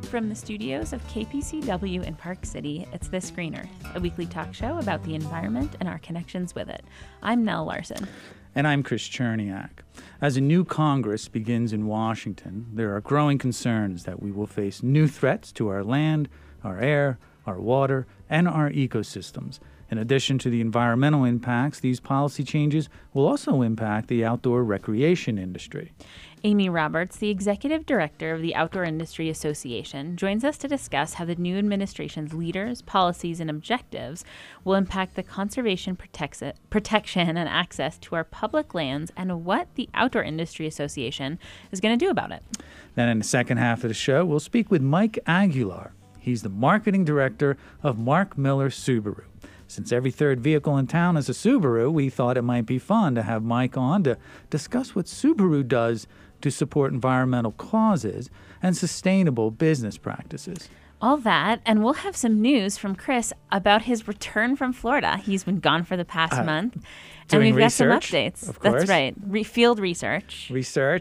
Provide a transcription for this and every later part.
From the studios of KPCW in Park City, it's This Green Earth, a weekly talk show about the environment and our connections with it. I'm Nell Larson. And I'm Chris Cherniak. As a new Congress begins in Washington, there are growing concerns that we will face new threats to our land, our air, our water, and our ecosystems. In addition to the environmental impacts, these policy changes will also impact the outdoor recreation industry. Amy Roberts, the Executive Director of the Outdoor Industry Association, joins us to discuss how the new administration's leaders, policies, and objectives will impact the conservation, protection, and access to our public lands and what the Outdoor Industry Association is going to do about it. Then in the second half of the show, we'll speak with Mike Aguilar. He's the Marketing Director of Mark Miller Subaru. Since every third vehicle in town is a Subaru, we thought it might be fun to have Mike on to discuss what Subaru does to support environmental causes and sustainable business practices. All that, and we'll have some news from Chris about his return from Florida. He's been gone for the past month, and we've got some updates. Of course. That's right, field research.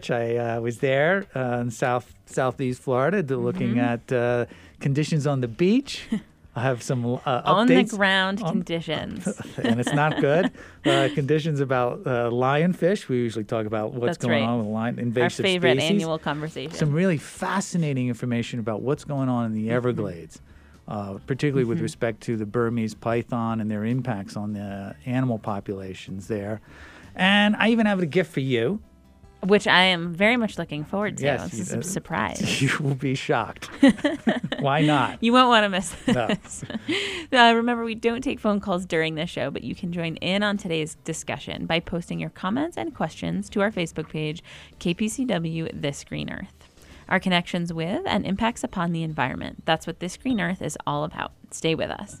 I was there in southeast Florida looking at conditions on the beach. I have some updates. On the ground conditions. And it's not good. Conditions about lionfish. We usually talk about what's going on with invasive species. Our favorite species. annual conversation. Some really fascinating information about what's going on in the Everglades, particularly with respect to the Burmese python and their impacts on the animal populations there. And I even have a gift for you. Which I am very much looking forward to. Yes, it's a surprise. You will be shocked. Why not? You won't want to miss this. No. Remember, we don't take phone calls during this show, but you can join in on today's discussion by posting your comments and questions to our Facebook page, KPCW This Green Earth. Our connections with and impacts upon the environment. That's what This Green Earth is all about. Stay with us.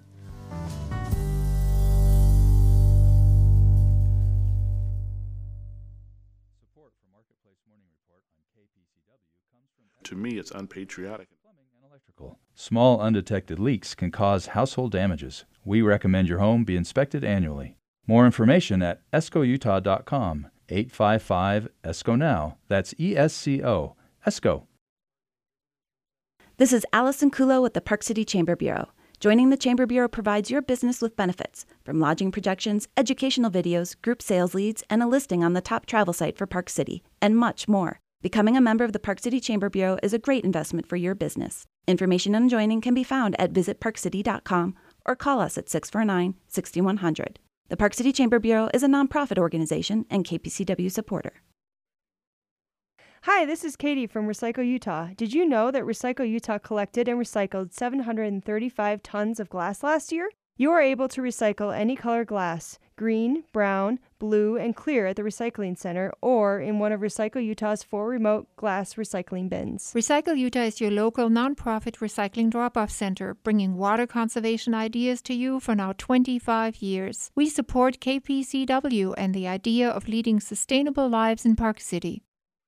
To me, it's unpatriotic. Plumbing and electrical. Small undetected leaks can cause household damages. We recommend your home be inspected annually. More information at escoutah.com. 855-ESCO-NOW. That's ESCO. ESCO. This is Allison Kulo with the Park City Chamber Bureau. Joining the Chamber Bureau provides your business with benefits, from lodging projections, educational videos, group sales leads, and a listing on the top travel site for Park City, and much more. Becoming a member of the Park City Chamber Bureau is a great investment for your business. Information on joining can be found at visitparkcity.com or call us at 649-6100. The Park City Chamber Bureau is a nonprofit organization and KPCW supporter. Hi, this is Katie from Recycle Utah. Did you know that Recycle Utah collected and recycled 735 tons of glass last year? You are able to recycle any color glass, green, brown, blue, and clear at the recycling center or in one of Recycle Utah's 4 remote glass recycling bins. Recycle Utah is your local nonprofit recycling drop-off center, bringing water conservation ideas to you for now 25 years. We support KPCW and the idea of leading sustainable lives in Park City.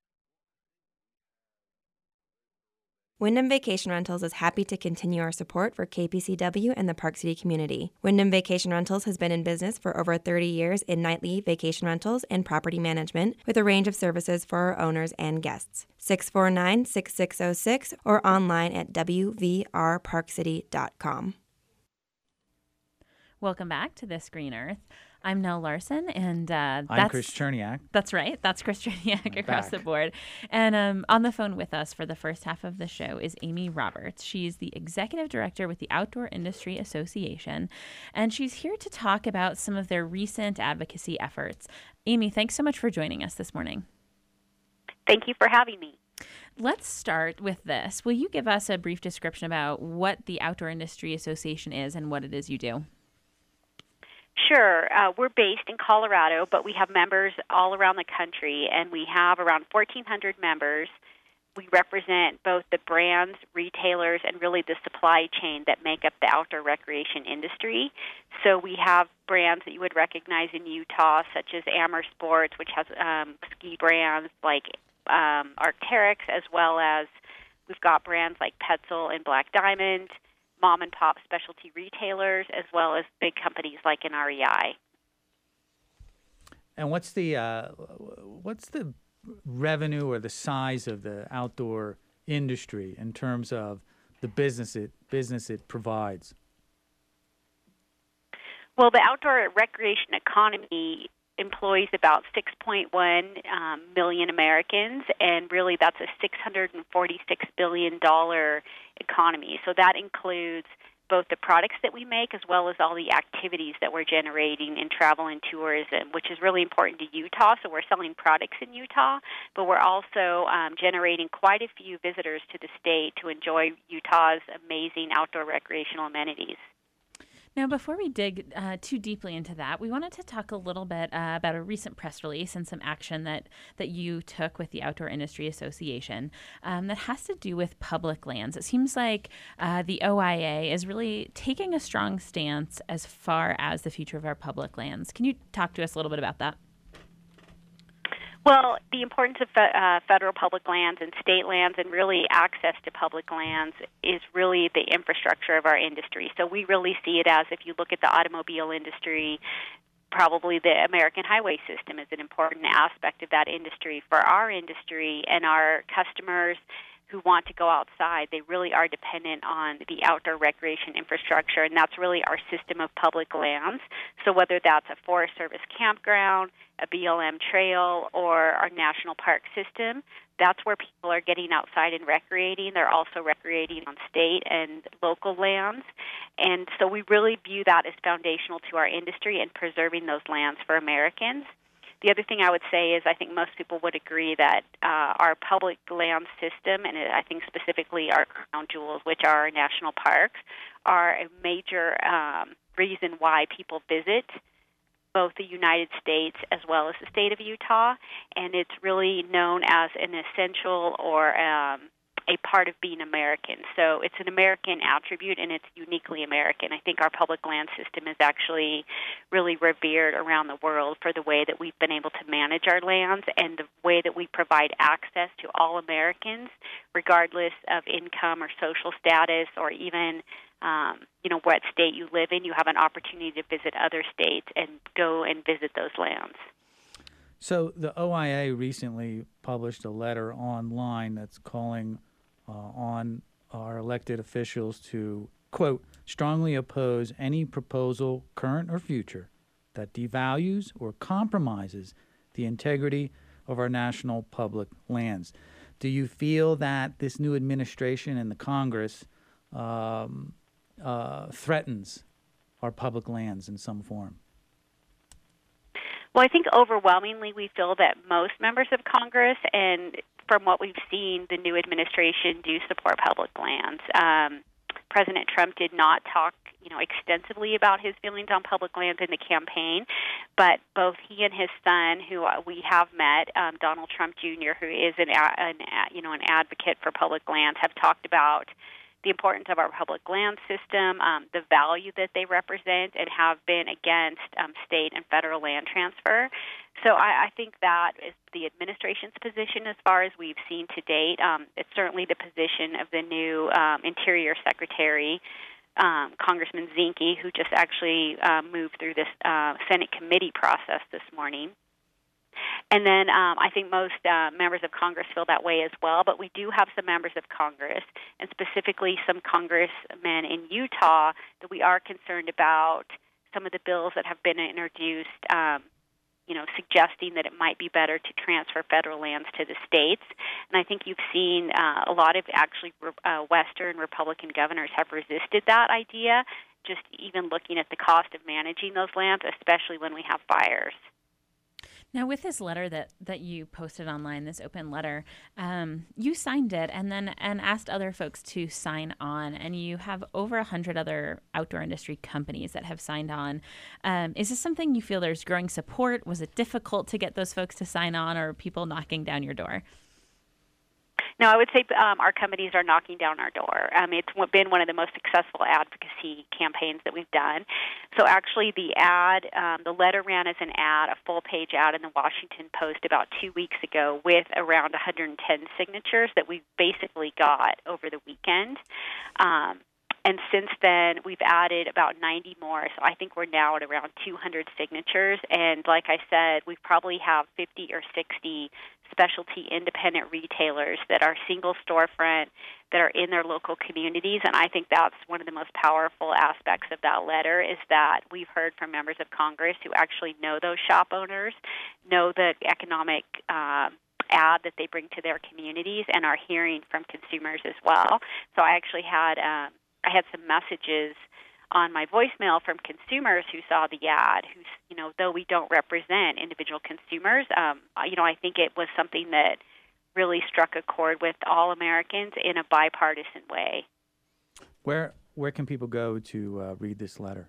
Wyndham Vacation Rentals is happy to continue our support for KPCW and the Park City community. Wyndham Vacation Rentals has been in business for over 30 years in nightly vacation rentals and property management with a range of services for our owners and guests. 649-6606 or online at wvrparkcity.com. Welcome back to This Green Earth. I'm Nell Larson, and I'm Chris Cherniak. That's right. That's Chris Cherniak across the board. And on the phone with us for the first half of the show is Amy Roberts. She's the Executive Director with the Outdoor Industry Association, and she's here to talk about some of their recent advocacy efforts. Amy, thanks so much for joining us this morning. Thank you for having me. Let's start with this. Will you give us a brief description about what the Outdoor Industry Association is and what it is you do? Sure. We're based in Colorado, but we have members all around the country, and we have around 1,400 members. We represent both the brands, retailers, and really the supply chain that make up the outdoor recreation industry. So we have brands that you would recognize in Utah, such as Amer Sports, which has ski brands like Arc'teryx, as well as we've got brands like Petzl and Black Diamond, mom and pop specialty retailers, as well as big companies like an REI. And what's the revenue or the size of the outdoor industry in terms of the business it provides? Well, the outdoor recreation economy employs about 6.1 million Americans, and really that's a $646 billion economy. So that includes both the products that we make as well as all the activities that we're generating in travel and tourism, which is really important to Utah. So we're selling products in Utah, but we're also generating quite a few visitors to the state to enjoy Utah's amazing outdoor recreational amenities. Now, before we dig too deeply into that, we wanted to talk a little bit about a recent press release and some action that you took with the Outdoor Industry Association that has to do with public lands. It seems like the OIA is really taking a strong stance as far as the future of our public lands. Can you talk to us a little bit about that? Well, the importance of federal public lands and state lands and really access to public lands is really the infrastructure of our industry. So we really see it as, if you look at the automobile industry, probably the American highway system is an important aspect of that industry. For our industry and our customers who want to go outside, they really are dependent on the outdoor recreation infrastructure, and that's really our system of public lands. So whether that's a Forest Service campground, a BLM trail, or our national park system, that's where people are getting outside and recreating. They're also recreating on state and local lands. And so we really view that as foundational to our industry and preserving those lands for Americans. The other thing I would say is I think most people would agree that our public land system, and I think specifically our crown jewels, which are our national parks, are a major reason why people visit both the United States as well as the state of Utah, and it's really known as an essential or a part of being American. So it's an American attribute, and it's uniquely American. I think our public land system is actually really revered around the world for the way that we've been able to manage our lands and the way that we provide access to all Americans, regardless of income or social status or even what state you live in. You have an opportunity to visit other states and go and visit those lands. So the OIA recently published a letter online that's calling on our elected officials to, quote, strongly oppose any proposal, current or future, that devalues or compromises the integrity of our national public lands. Do you feel that this new administration and the Congress threatens our public lands in some form? Well, I think overwhelmingly we feel that most members of Congress, and from what we've seen, the new administration do support public lands. President Trump did not talk, extensively about his feelings on public lands in the campaign, but both he and his son, who we have met, Donald Trump Jr., who is an advocate for public lands, have talked about the importance of our public land system, the value that they represent, and have been against state and federal land transfer. So I think that is the administration's position as far as we've seen to date. It's certainly the position of the new Interior Secretary, Congressman Zinke, who just actually moved through this Senate committee process this morning. And then I think most members of Congress feel that way as well, but we do have some members of Congress, and specifically some congressmen in Utah, that we are concerned about some of the bills that have been introduced, suggesting that it might be better to transfer federal lands to the states. And I think you've seen a lot of actually Western Republican governors have resisted that idea, just even looking at the cost of managing those lands, especially when we have fires. Now, with this letter that you posted online, this open letter, you signed it and asked other folks to sign on, and you have over 100 other outdoor industry companies that have signed on. Is this something you feel there's growing support? Was it difficult to get those folks to sign on, or people knocking down your door? No, I would say our companies are knocking down our door. It's been one of the most successful advocacy campaigns that we've done. So actually the letter ran as an ad, a full-page ad in the Washington Post about 2 weeks ago with around 110 signatures that we basically got over the weekend. And since then, we've added about 90 more, so I think we're now at around 200 signatures. And like I said, we probably have 50 or 60 specialty independent retailers that are single storefront, that are in their local communities. And I think that's one of the most powerful aspects of that letter, is that we've heard from members of Congress who actually know those shop owners, know the economic add that they bring to their communities, and are hearing from consumers as well. So I actually had I had some messages on my voicemail from consumers who saw the ad, who, though we don't represent individual consumers, I think it was something that really struck a chord with all Americans in a bipartisan way. Where can people go to read this letter?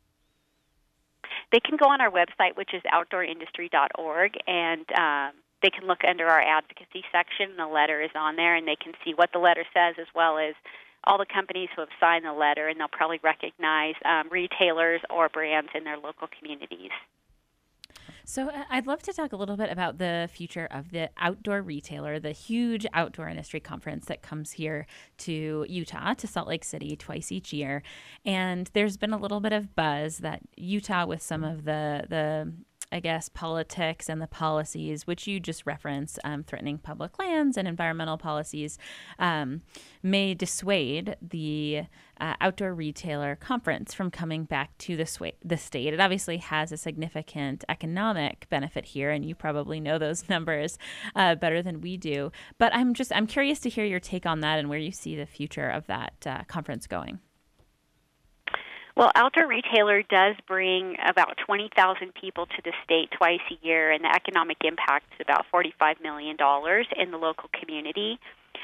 They can go on our website, which is outdoorindustry.org, and they can look under our advocacy section. The letter is on there, and they can see what the letter says, as well as all the companies who have signed the letter, and they'll probably recognize retailers or brands in their local communities. So I'd love to talk a little bit about the future of the Outdoor Retailer, the huge outdoor industry conference that comes here to Utah, to Salt Lake City twice each year. And there's been a little bit of buzz that Utah, with some of the politics and the policies, which you just referenced, threatening public lands and environmental policies, may dissuade the Outdoor Retailer Conference from coming back to the state. It obviously has a significant economic benefit here, and you probably know those numbers better than we do. But I'm curious to hear your take on that and where you see the future of that conference going. Well, Outdoor Retailer does bring about 20,000 people to the state twice a year, and the economic impact is about $45 million in the local community.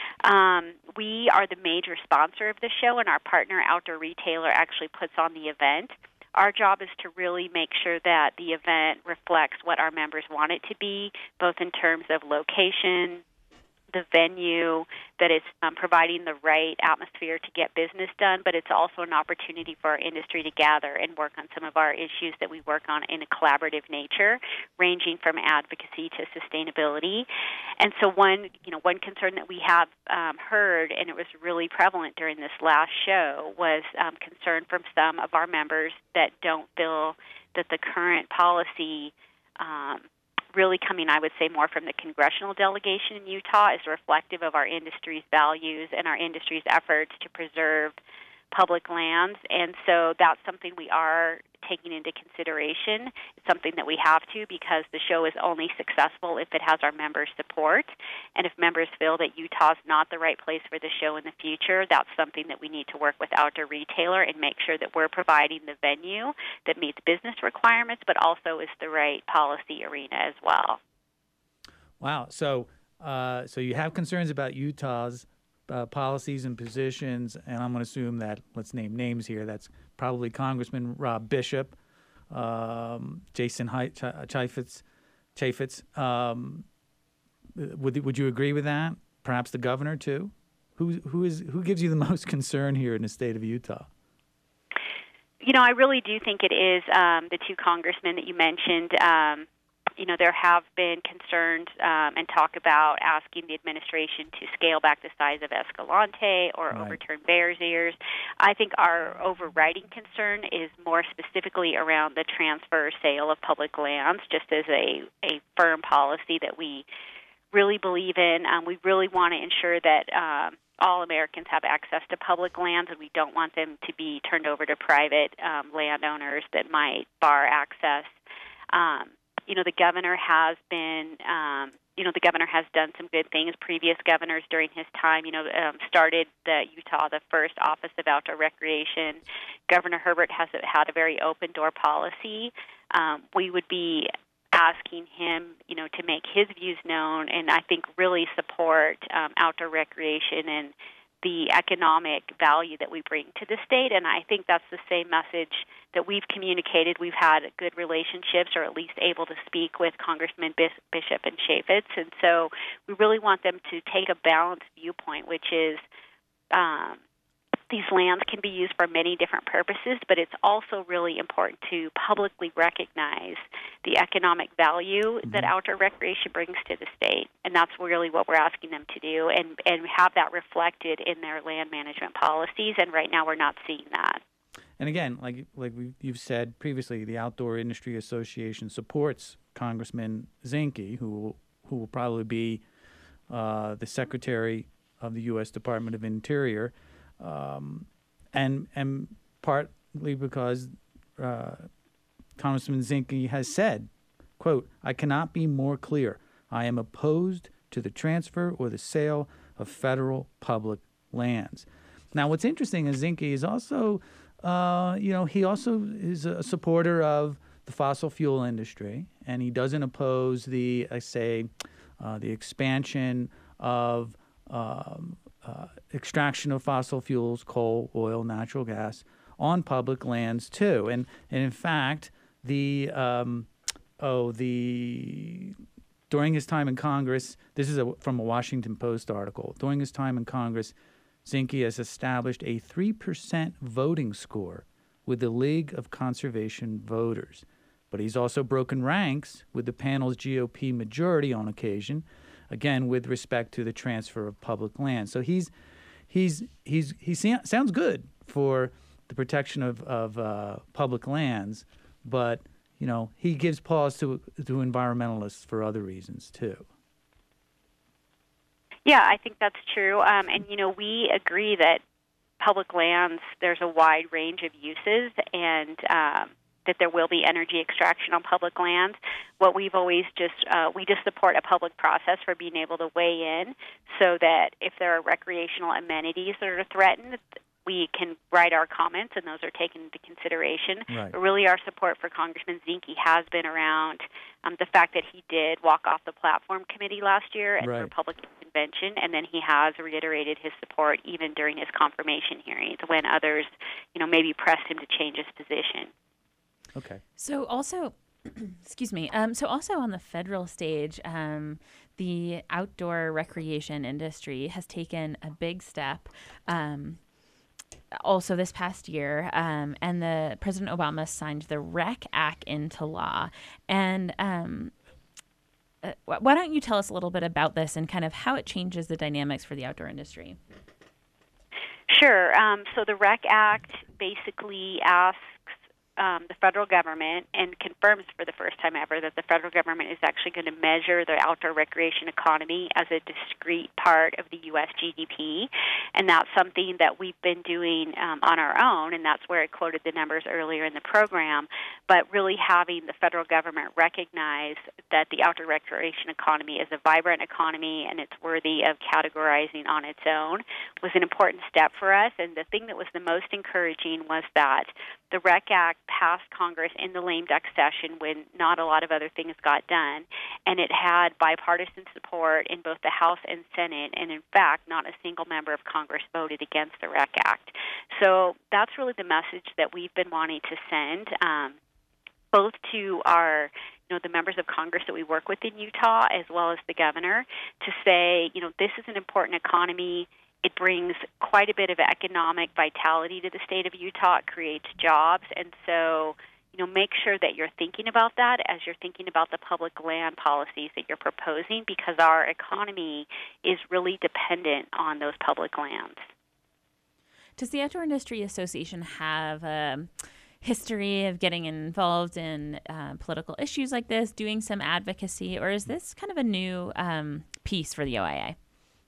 We are the major sponsor of the show, and our partner, Outdoor Retailer, actually puts on the event. Our job is to really make sure that the event reflects what our members want it to be, both in terms of location, the venue, that it's providing the right atmosphere to get business done, but it's also an opportunity for our industry to gather and work on some of our issues that we work on in a collaborative nature, ranging from advocacy to sustainability. And so one concern that we have heard, and it was really prevalent during this last show, was concern from some of our members that don't feel that the current policy really coming, I would say, more from the congressional delegation in Utah, is reflective of our industry's values and our industry's efforts to preserve public lands. And so that's something we are taking into consideration. It's something that we have to, because the show is only successful if it has our members' support. And if members feel that Utah's not the right place for the show in the future, that's something that we need to work with Outdoor Retailer and make sure that we're providing the venue that meets business requirements, but also is the right policy arena as well. Wow. So you have concerns about Utah's policies and positions, and I'm going to assume that, let's name names here, that's probably Congressman Rob Bishop, Jason Chaffetz. Would you agree with that? Perhaps the governor too? Who gives you the most concern here in the state of Utah? I really do think it is the two congressmen that you mentioned. There have been concerns and talk about asking the administration to scale back the size of Escalante or overturn Bears Ears. I think our overriding concern is more specifically around the transfer or sale of public lands, just as a firm policy that we really believe in. We really want to ensure that all Americans have access to public lands, and we don't want them to be turned over to private landowners that might bar access. The governor has been, the governor has done some good things. Previous governors during his time, started the first Office of Outdoor Recreation. Governor Herbert has had a very open door policy. We would be asking him, to make his views known, and I think really support outdoor recreation and the economic value that we bring to the state. And I think that's the same message that we've communicated. We've had good relationships, or at least able to speak with Congressman Bishop and Chaffetz. And so we really want them to take a balanced viewpoint, which is these lands can be used for many different purposes, but it's also really important to publicly recognize the economic value that outdoor recreation brings to the state. And that's really what we're asking them to do, and have that reflected in their land management policies. And right now we're not seeing that. And again, you've said previously, the Outdoor Industry Association supports Congressman Zinke, who who will probably be the Secretary of the U.S. Department of Interior, and partly because Congressman Zinke has said, quote, "I cannot be more clear. I am opposed to the transfer or the sale of federal public lands." Now, what's interesting is Zinke is also, he also is a supporter of the fossil fuel industry, and he doesn't oppose the expansion of extraction of fossil fuels, coal, oil, natural gas, on public lands too. And in fact, during his time in Congress, this is from a Washington Post article. During his time in Congress, Zinke has established a 3% voting score with the League of Conservation Voters. But he's also broken ranks with the panel's GOP majority on occasion, again with respect to the transfer of public land. So he sounds good for the protection of public lands, but he gives pause to environmentalists for other reasons too. Yeah, I think that's true. And we agree that public lands, there's a wide range of uses, and that there will be energy extraction on public lands. What we've always we just support a public process for being able to weigh in, so that if there are recreational amenities that are threatened, we can write our comments, and those are taken into consideration. Right. But really, our support for Congressman Zinke has been around the fact that he did walk off the platform committee last year at the Republican convention, and then he has reiterated his support even during his confirmation hearings when others, maybe pressed him to change his position. Okay. So also, excuse me. So also on the federal stage, the outdoor recreation industry has taken a big step. Also this past year, and the President Obama signed the REC Act into law. And why don't you tell us a little bit about this and kind of how it changes the dynamics for the outdoor industry? Sure. So the REC Act basically asks the federal government, and confirms for the first time ever, that the federal government is actually going to measure the outdoor recreation economy as a discrete part of the U.S. GDP. And that's something that we've been doing on our own, and that's where I quoted the numbers earlier in the program. But really having the federal government recognize that the outdoor recreation economy is a vibrant economy and it's worthy of categorizing on its own was an important step for us. And the thing that was the most encouraging was that the REC Act passed Congress in the lame duck session when not a lot of other things got done, and it had bipartisan support in both the House and Senate, and in fact, not a single member of Congress voted against the REC Act. So that's really the message that we've been wanting to send, both to our the members of Congress that we work with in Utah, as well as the governor, to say, this is an important economy. It brings quite a bit of economic vitality to the state of Utah. It creates jobs. And so, make sure that you're thinking about that as you're thinking about the public land policies that you're proposing, because our economy is really dependent on those public lands. Does the Outdoor Industry Association have a history of getting involved in political issues like this, doing some advocacy, or is this kind of a new piece for the OIA?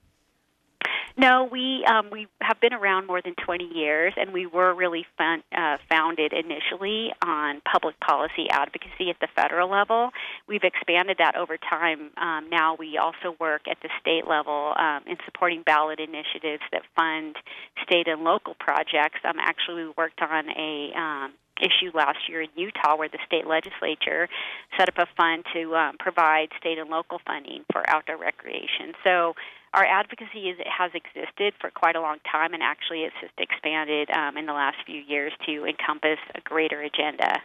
No, we have been around more than 20 years, and we were really founded initially on public policy advocacy at the federal level. We've expanded that over time. Now we also work at the state level in supporting ballot initiatives that fund state and local projects. Actually, we worked on a issue last year in Utah where the state legislature set up a fund to provide state and local funding for outdoor recreation. So our advocacy has existed for quite a long time, and actually it's just expanded in the last few years to encompass a greater agenda.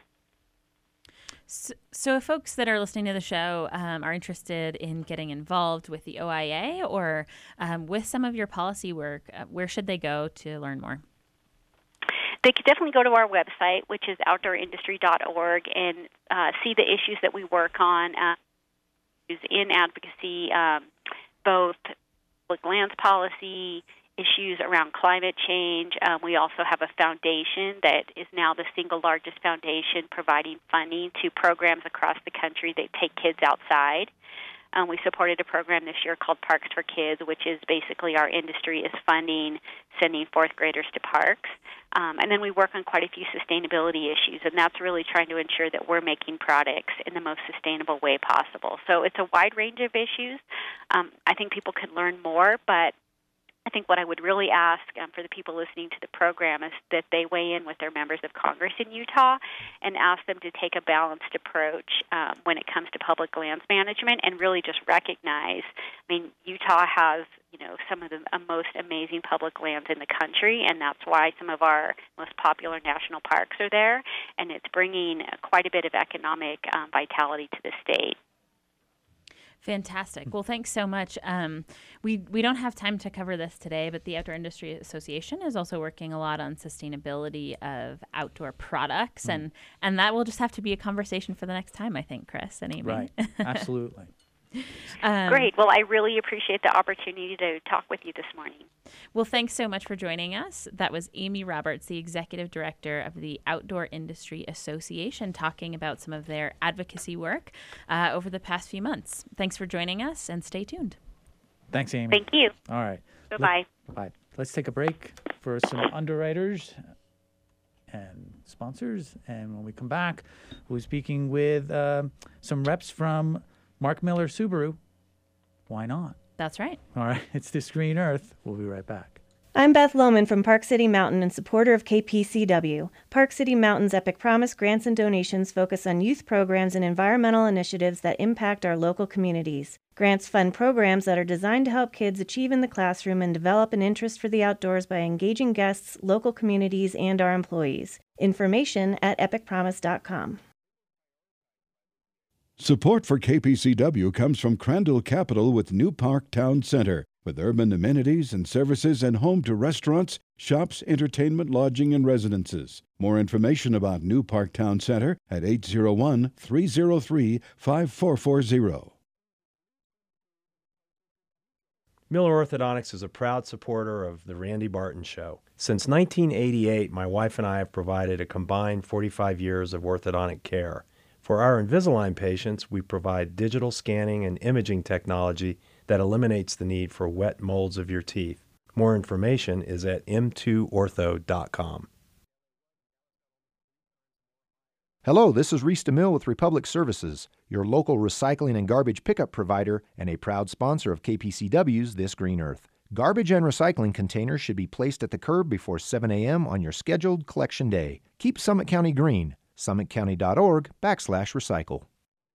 So if folks that are listening to the show are interested in getting involved with the OIA or with some of your policy work, where should they go to learn more? They could definitely go to our website, which is outdoorindustry.org, and see the issues that we work on in advocacy, both public lands policy, issues around climate change. We also have a foundation that is now the single largest foundation providing funding to programs across the country that take kids outside. We supported a program this year called Parks for Kids, which is basically our industry is funding sending fourth graders to parks. And then we work on quite a few sustainability issues, and that's really trying to ensure that we're making products in the most sustainable way possible. So it's a wide range of issues. I think people can learn more, but I think what I would really ask for the people listening to the program is that they weigh in with their members of Congress in Utah and ask them to take a balanced approach when it comes to public lands management and really just recognize, Utah has some of the most amazing public lands in the country, and that's why some of our most popular national parks are there, and it's bringing quite a bit of economic vitality to the state. Fantastic. Well, thanks so much. We don't have time to cover this today, but the Outdoor Industry Association is also working a lot on sustainability of outdoor products, and that will just have to be a conversation for the next time, I think, Chris and Amy. Right. Absolutely. Great. Well, I really appreciate the opportunity to talk with you this morning. Well, thanks so much for joining us. That was Amy Roberts, the Executive Director of the Outdoor Industry Association, talking about some of their advocacy work over the past few months. Thanks for joining us, and stay tuned. Thanks, Amy. Thank you. All right. Bye-bye. Bye. Let's take a break for some underwriters and sponsors, and when we come back, we'll be speaking with some reps from Mark Miller Subaru. Why not? That's right. All right. It's This Green Earth. We'll be right back. I'm Beth Lohman from Park City Mountain and supporter of KPCW. Park City Mountain's Epic Promise grants and donations focus on youth programs and environmental initiatives that impact our local communities. Grants fund programs that are designed to help kids achieve in the classroom and develop an interest for the outdoors by engaging guests, local communities, and our employees. Information at epicpromise.com. Support for KPCW comes from Crandall Capital with New Park Town Center, with urban amenities and services and home to restaurants, shops, entertainment, lodging, and residences. More information about New Park Town Center at 801-303-5440. Miller Orthodontics is a proud supporter of The Randy Barton Show. Since 1988, my wife and I have provided a combined 45 years of orthodontic care. For our Invisalign patients, we provide digital scanning and imaging technology that eliminates the need for wet molds of your teeth. More information is at m2ortho.com. Hello, this is Reese DeMille with Republic Services, your local recycling and garbage pickup provider and a proud sponsor of KPCW's This Green Earth. Garbage and recycling containers should be placed at the curb before 7 a.m. on your scheduled collection day. Keep Summit County green. summitcounty.org/recycle.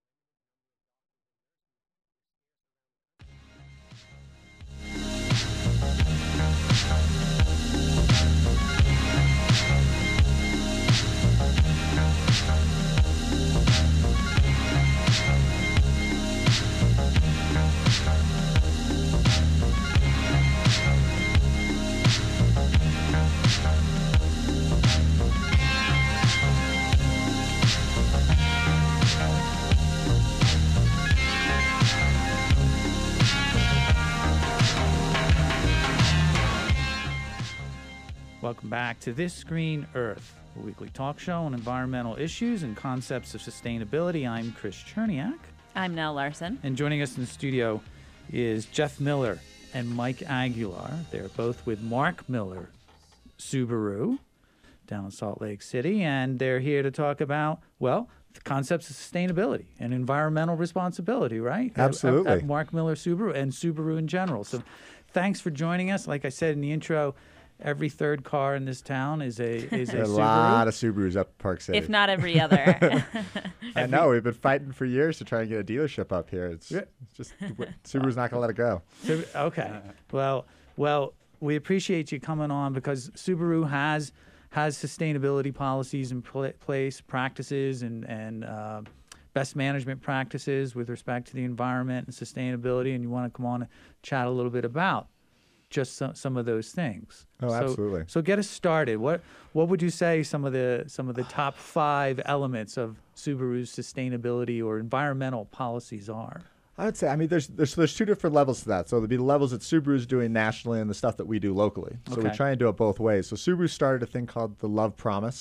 Welcome back to This Green Earth, a weekly talk show on environmental issues and concepts of sustainability. I'm Chris Cherniak. I'm Nell Larson. And joining us in the studio is Jeff Miller and Mike Aguilar. They're both with Mark Miller Subaru down in Salt Lake City, and they're here to talk about, well, the concepts of sustainability and environmental responsibility, right? Absolutely. At Mark Miller Subaru and Subaru in general. So thanks for joining us. Like I said in the intro, every third car in this town is a Subaru. A lot of Subarus up Park City. If not every other. I know. We've been fighting for years to try and get a dealership up here. It's just Subaru's not going to let it go. Okay. Well, we appreciate you coming on because Subaru has sustainability policies in place, practices, and best management practices with respect to the environment and sustainability, and you want to come on and chat a little bit about just some of those things. Oh, absolutely. So get us started. What would you say some of the top 5 elements of Subaru's sustainability or environmental policies are? I would say, there's 2 different levels to that. So there'd be the levels that Subaru's doing nationally and the stuff that we do locally. So we try and do it both ways. So Subaru started a thing called the Love Promise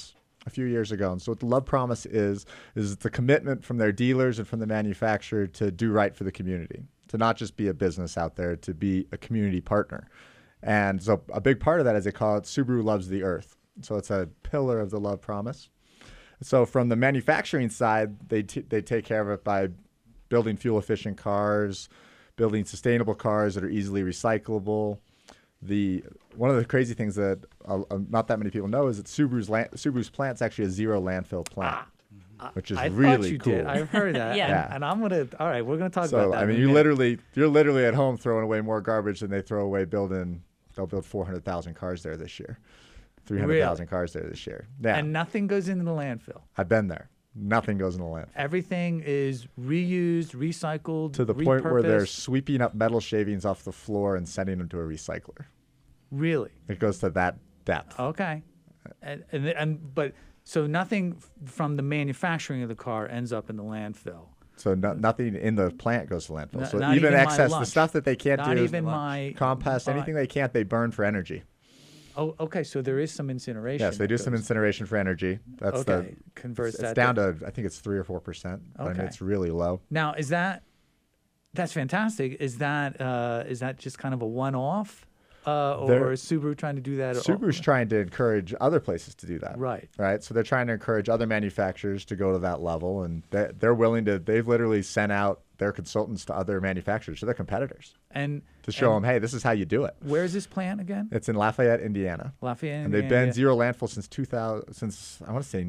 a few years ago. And so what the Love Promise is it's a commitment from their dealers and from the manufacturer to do right for the community, to not just be a business out there, to be a community partner. And so a big part of that is they call it Subaru Loves the Earth. So it's a pillar of the Love Promise. So from the manufacturing side, they take care of it by building fuel-efficient cars, building sustainable cars that are easily recyclable. One of the crazy things that not that many people know is that Subaru's plant's actually a zero landfill plant, which is really cool. Did. I've heard that. Yeah. And I'm gonna. All right, we're gonna talk about that. I mean, you're literally at home throwing away more garbage than they throw away building. They'll build 400,000 cars there this year, 300,000 cars there this year. Yeah. And nothing goes into the landfill. I've been there. Nothing goes in the landfill. Everything is reused, recycled, to the point where they're sweeping up metal shavings off the floor and sending them to a recycler. Really? It goes to that depth. Okay. But so nothing from the manufacturing of the car ends up in the landfill. So nothing in the plant goes to landfill. So not even excess, my the stuff that they can't not do, even my compost, anything they can't, they burn for energy. Oh, okay. So there is some incineration. Yes, they do some incineration for energy. That's converts it's that down to I think it's 3 or 4%. I mean, it's really low. Now, that's fantastic. Is that just kind of a one-off, or is Subaru trying to do that? Subaru's trying to encourage other places to do that. Right. Right. So they're trying to encourage other manufacturers to go to that level, and they're willing to. They've literally sent out their consultants to other manufacturers, to their competitors, and to show them, hey, this is how you do it. Where is this plant again? It's in Lafayette, Indiana. And they've been zero landfill since I want to say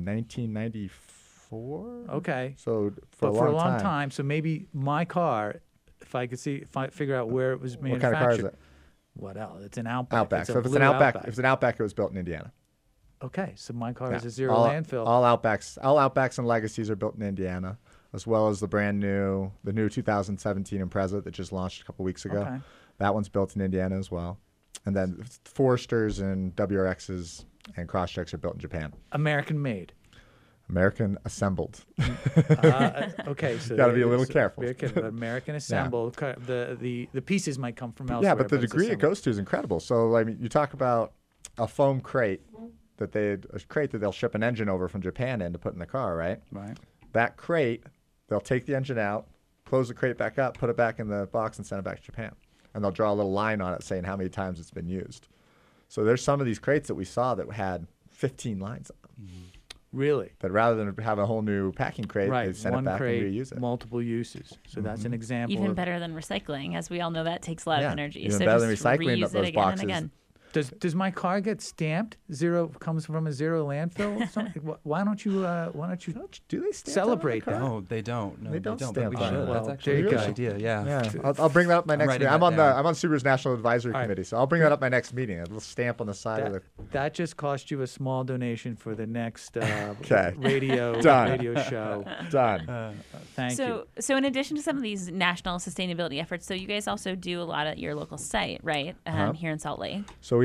1994. Okay. So for a long time. So maybe my car, if I figure out where it was manufactured. What kind of car is it? What else? It's an Outback. Outback. So if it's an Outback, it was built in Indiana. Okay, so my car is a zero landfill. All Outbacks and Legacies are built in Indiana, as well as the new 2017 Impreza that just launched a couple weeks ago. Okay. That one's built in Indiana as well. And then Foresters and WRXs and Crosstreks are built in Japan. American made. American assembled. Okay, so got to be a little careful. American assembled. Yeah. The pieces might come from elsewhere. Yeah, but the degree it goes to is incredible. So I mean, you talk about a foam crate that they'll ship an engine over from Japan in to put in the car, right? Right. That crate, they'll take the engine out, close the crate back up, put it back in the box, and send it back to Japan. And they'll draw a little line on it saying how many times it's been used. So there's some of these crates that we saw that had 15 lines on them. Mm-hmm. Really? That rather than have a whole new packing crate, they send one it back crate, and reuse it. Multiple uses. So that's an example. Even better than recycling, as we all know that takes a lot of energy. Even so better than just recycling reuse those it again boxes. and again. Does my car get stamped? Comes from a zero landfill? Or something? Why don't you do they stamp celebrate that? No, they don't. No, they don't but stamp we on should. it. That's Well, actually a there good you go. idea. Yeah. I'll bring that up my next meeting. I'm on Subaru's National Advisory All right. Committee, so I'll bring that up my next meeting. A little stamp on the side of the. That just cost you a small donation for the next Okay. radio show. Done. Thank you. So in addition to some of these national sustainability efforts, so you guys also do a lot at your local site, right? Here in Salt Lake. So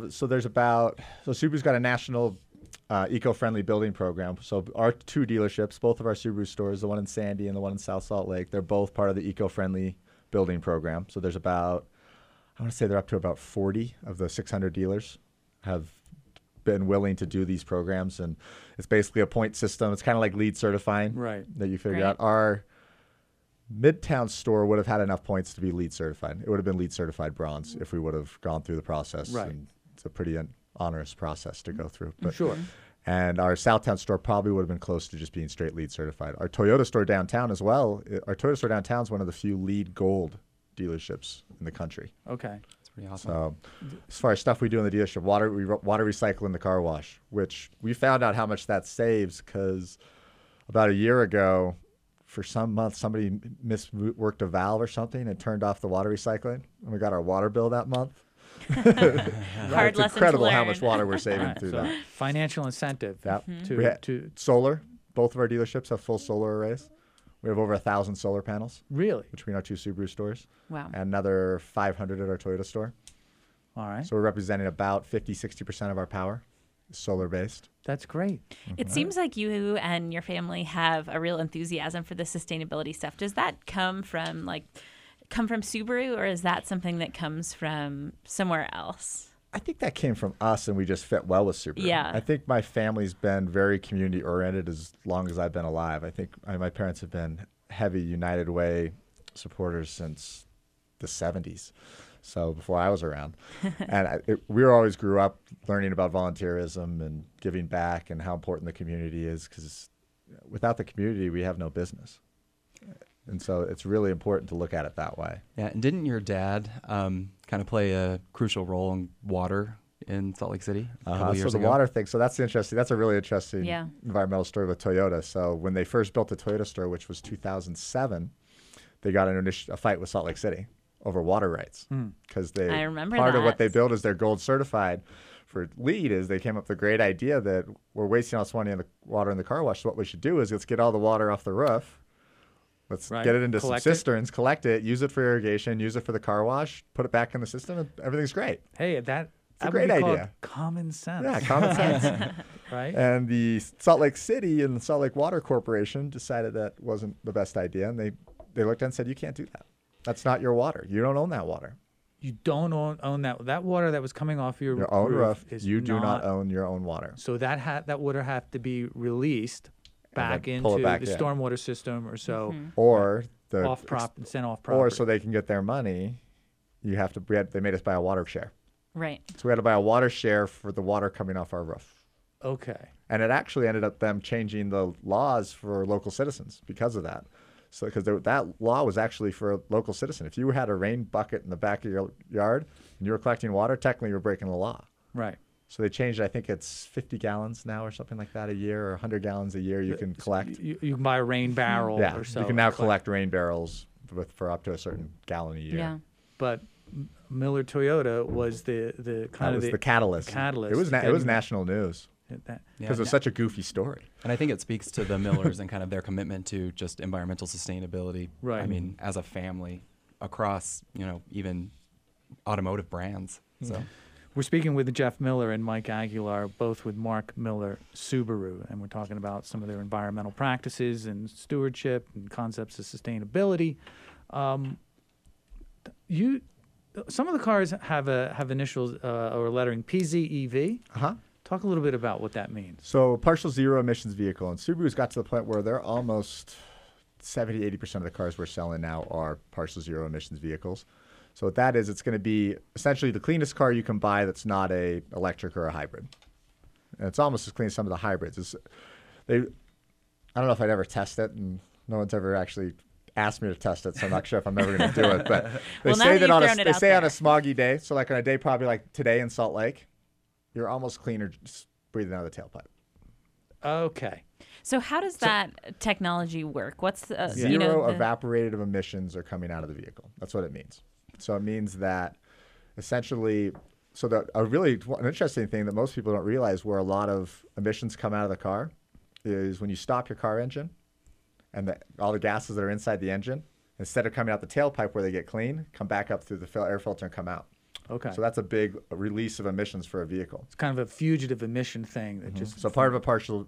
Subaru's got a national eco-friendly building program. So our two dealerships, both of our Subaru stores, the one in Sandy and the one in South Salt Lake, they're both part of the eco-friendly building program. So there's I want to say they're up to about 40 of the 600 dealers have been willing to do these programs. And it's basically a point system. It's kind of like LEED certifying. Right. That you figure out. Our Midtown store would have had enough points to be LEED certified. It would have been LEED certified bronze if we would have gone through the process. Right. And it's a pretty onerous process to go through. But, sure. And our Southtown store probably would have been close to just being straight LEED certified. Our Toyota store downtown as well. Our Toyota store downtown is one of the few LEED Gold dealerships in the country. Okay. That's pretty awesome. So as far as stuff we do in the dealership, water recycle in the car wash, which we found out how much that saves because about a year ago, for some month, somebody misworked a valve or something and turned off the water recycling. And we got our water bill that month. Hard It's incredible how much water we're saving through that. Financial incentive. To solar. Both of our dealerships have full solar arrays. We have over 1,000 solar panels. Really? Between our two Subaru stores. Wow. And another 500 at our Toyota store. All right. So we're representing about 50-60% of our power is solar based. That's great. It seems like you and your family have a real enthusiasm for the sustainability stuff. Does that come from Subaru, or is that something that comes from somewhere else? I think that came from us, and we just fit well with Subaru. Yeah. I think my family's been very community-oriented as long as I've been alive. I think my parents have been heavy United Way supporters since the 70s, so before I was around. And we always grew up learning about volunteerism and giving back and how important the community is, because without the community, we have no business. And so it's really important to look at it that way. Yeah, and didn't your dad kind of play a crucial role in water in Salt Lake City a couple years So the ago? water thing, so that's interesting. That's a really interesting Yeah. environmental story with Toyota. So when they first built the Toyota store, which was 2007, they got in a fight with Salt Lake City over water rights, because I remember part of what that. they built is they're gold certified for LEED. Is they came up with the great idea that we're wasting all this money on the water in the car wash. So what we should do is let's get all the water off the roof. Let's get it into some cisterns, collect it, use it for irrigation, use it for the car wash, put it back in the system, and everything's great. Hey, that's a great idea. Common sense. Yeah, common sense. Right? And the Salt Lake City and the Salt Lake Water Corporation decided that wasn't the best idea, and they looked at it and said, you can't do that. That's not your water. You don't own that water. You don't own that water that was coming off your own roof. You do not own your own water. So that water have to be released back then into pull it back the in. stormwater system or so. Or sent off property. Or so they can get their money, you have to. They made us buy a water share. Right. So we had to buy a water share for the water coming off our roof. Okay. And it actually ended up them changing the laws for local citizens because of that. So because that law was actually for a local citizen. If you had a rain bucket in the back of your yard and you were collecting water, technically you were breaking the law. Right. So they changed it. I think it's 50 gallons now or something like that a year, or 100 gallons a year you can collect. You can buy a rain barrel or so. You can now collect rain barrels for up to a certain gallon a year. Yeah. But Miller Toyota was the catalyst. It was national news that, because it was such a goofy story. And I think it speaks to the Millers and kind of their commitment to just environmental sustainability. Right. I mean, as a family across, even automotive brands. So. We're speaking with Jeff Miller and Mike Aguilar, both with Mark Miller Subaru, and we're talking about some of their environmental practices and stewardship and concepts of sustainability. Some of the cars have initials or lettering PZEV. Talk a little bit about what that means. So partial zero emissions vehicle, and Subaru's got to the point where they're almost 70-80% of the cars we're selling now are partial zero emissions vehicles. So what that is, it's going to be essentially the cleanest car you can buy that's not a electric or a hybrid. And it's almost as clean as some of the hybrids. I don't know if I'd ever test it, and no one's ever actually asked me to test it, so I'm not sure if I'm ever going to do it. But they say that on a smoggy day, so like on a day probably like today in Salt Lake, you're almost cleaner just breathing out of the tailpipe. Okay. So how does that technology work? What's the zero evaporative emissions are coming out of the vehicle. That's what it means. So it means that essentially, an interesting thing that most people don't realize where a lot of emissions come out of the car is when you stop your car engine and all the gases that are inside the engine, instead of coming out the tailpipe where they get clean, come back up through the air filter and come out. Okay. So that's a big release of emissions for a vehicle. It's kind of a fugitive emission thing that just. So part of a partial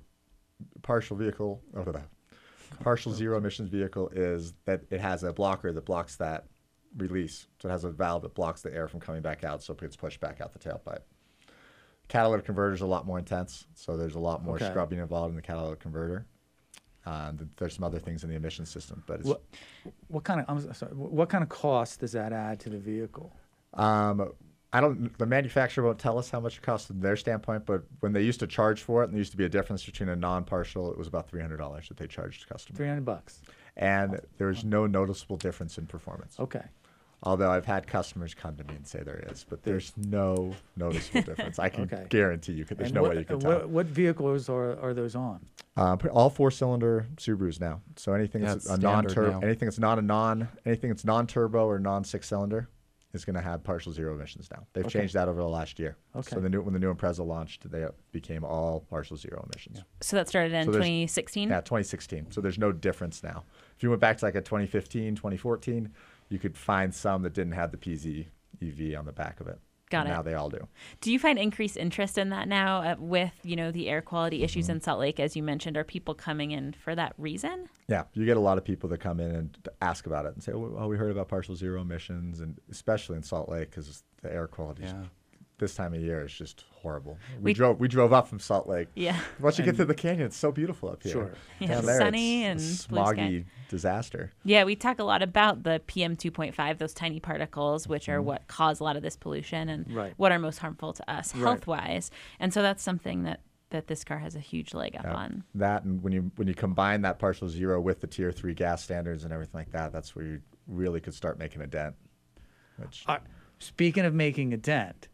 zero emissions vehicle is that it has a blocker that blocks that release. So it has a valve that blocks the air from coming back out, so it gets pushed back out the tailpipe. Catalytic converter is a lot more intense, so there's a lot more scrubbing involved in the catalytic converter. There's some other things in the emission system, but it's what kind of cost does that add to the vehicle? The manufacturer won't tell us how much it costs from their standpoint, but when they used to charge for it, and there used to be a difference between a non-partial, it was about $300 that they charged customers. $300. And there's no noticeable difference in performance. Okay. Although I've had customers come to me and say there is, but there's no noticeable difference. I can guarantee you, there's no way you can tell. What vehicles are those on? All 4-cylinder Subarus now. So anything that's a non-turbo, anything that's non-turbo or non-6-cylinder is going to have partial zero emissions now. They've changed that over the last year. Okay. So when the new Impreza launched, they became all partial zero emissions. Yeah. So that started in 2016? Yeah, 2016. So there's no difference now. If you went back to like a 2015, 2014, you could find some that didn't have the PZEV on the back of it. Got it. Now they all do. Do you find increased interest in that now with, the air quality issues in Salt Lake, as you mentioned? Are people coming in for that reason? Yeah, you get a lot of people that come in and ask about it and say, "Oh, we heard about partial zero emissions," and especially in Salt Lake because the air quality is this time of year is just horrible. We drove up from Salt Lake. Yeah. Once you get to the canyon, it's so beautiful up here. Sure. Yeah, Down there, sunny it's and a blue sky. smoggy disaster. Yeah, we talk a lot about the PM 2.5, those tiny particles, which are what cause a lot of this pollution and Right. what are most harmful to us Right. health-wise. And so that's something that this car has a huge leg up on. That, and when you combine that partial zero with the Tier 3 gas standards and everything like that, that's where you really could start making a dent. Which Speaking of making a dent,